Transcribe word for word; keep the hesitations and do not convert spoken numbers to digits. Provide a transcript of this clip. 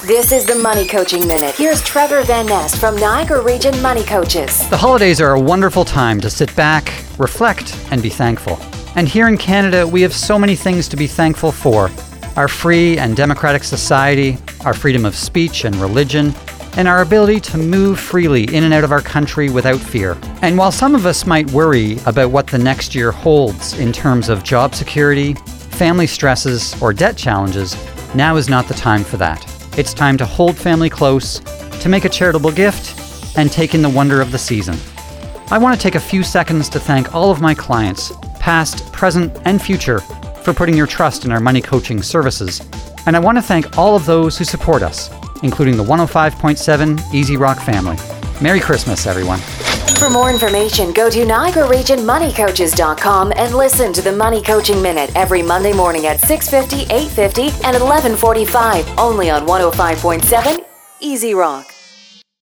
This is the Money Coaching Minute. Here's Trevor Van Nest from Niagara Region Money Coaches. The holidays are a wonderful time to sit back, reflect, and be thankful. And here in Canada, we have so many things to be thankful for. Our free and democratic society, our freedom of speech and religion, and our ability to move freely in and out of our country without fear. And while some of us might worry about what the next year holds in terms of job security, family stresses, or debt challenges, now is not the time for that. It's time to hold family close, to make a charitable gift, and take in the wonder of the season. I want to take a few seconds to thank all of my clients, past, present, and future, for putting your trust in our money coaching services. And I want to thank all of those who support us, including the one oh five point seven Easy Rock family. Merry Christmas, everyone. For more information, go to Niagara Region Money Coaches dot com and listen to the Money Coaching Minute every Monday morning at six fifty, eight fifty, and eleven forty-five, only on one oh five point seven Easy Rock.